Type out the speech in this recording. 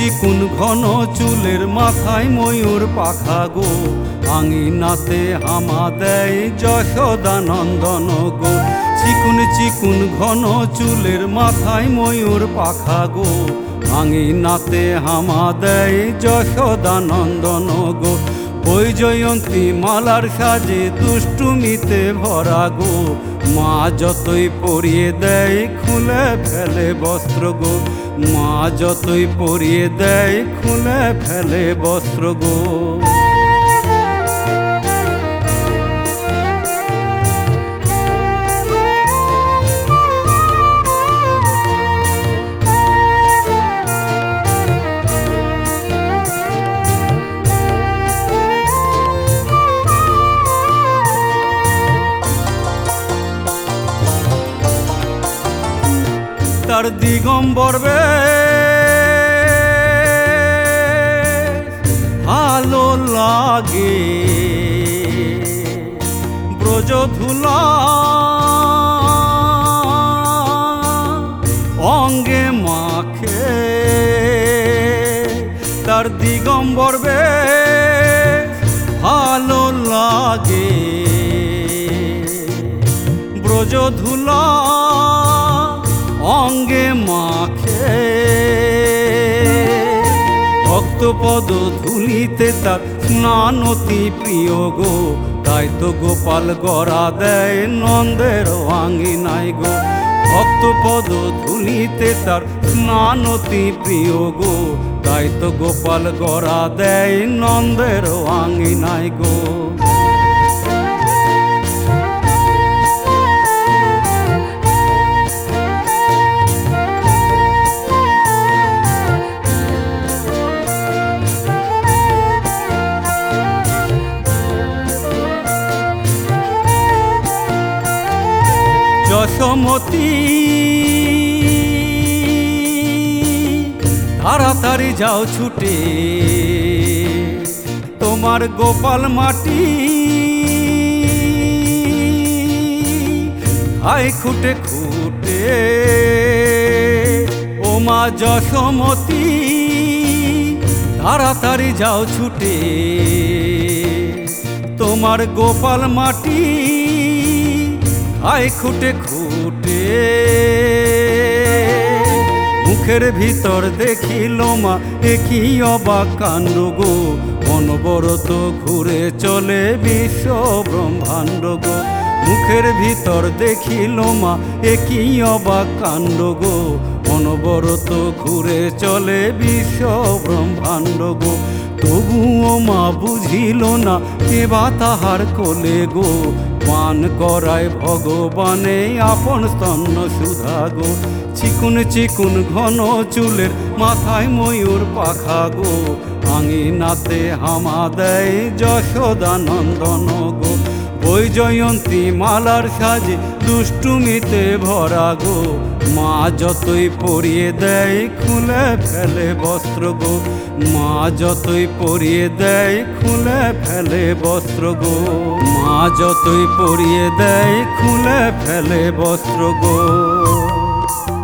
চিকুন ঘন চুলের মাথায় ময়ূর পাখা গো, আঙিনাতে হামা দেয় যশোদা নন্দন গো। চিকুন ঘন চুলের মাথায় ময়ূর পাখা গো, আঙিনাতে হামা দেয় যশোদা নন্দন গো। বৈজয়ন্তী মালার সাজে দুষ্টুমিতে ভরা গো, মা যতই পরিয়ে দেয় খুলে ফেলে বস্ত্র গো, মা যতই পরিয়ে দেয় খুলে ফেলে বস্ত্র গো। তার দিগম্বর ভালো লাগে, ব্রজধুলা অঙ্গে মাখে। তার দিগম্বর ভালো লাগে, ব্রজধুলা অঙ্গে মাখে। ভক্তপদ ধুলিতে তার স্নান অতি প্রিয় গো, তাই তো গোপাল গড়া দেয় নন্দের আঙিনায় গো। ভক্তপদ ধুলিতে তার স্নান অতি প্রিয় গো, তাই তো গোপাল গড়া দেয় নন্দের আঙিনায় গো। যশোমতী তাড়াতাড়ি যাও ছুটে, তোমার গোপাল মাটি খায় খুঁটে খুঁটে। ও মা যশোমতী তাড়াতাড়ি যাও ছুটে, তোমার গোপাল মাটি খায় খুঁটে খুঁটে। মুখের ভিতর দেখিল মা একই অবাক কাণ্ড গো, অনবরত ঘুরে চলে বিশ্ব ব্রহ্মাণ্ড গো। মুখের ভিতর দেখিল মা একই অবাক কাণ্ড গো, অনবরত ঘুরে চলে বিশ্ব ব্রহ্মাণ্ড গো। তবুও মা বুঝিল না কেবা তাহার কোলে গো, পান করায় ভগবানে আপন স্তন্য সুধা গো। চিকুন ঘন চুলের মাথায় ময়ূর পাখা গো, আঙিনাতে হামা দেয় যশোদা নন্দন গো। বৈজয়ন্তী মালার সাজে দুষ্টুমিতে ভরা গো, মা যতই পরিয়ে দেয় খুলে ফেলে বস্ত্র গো, মা যতই পরিয়ে দেয় খুলে ফেলে বস্ত্র গো, মা যতই পরিয়ে দেয় খুলে ফেলে বস্ত্র গো।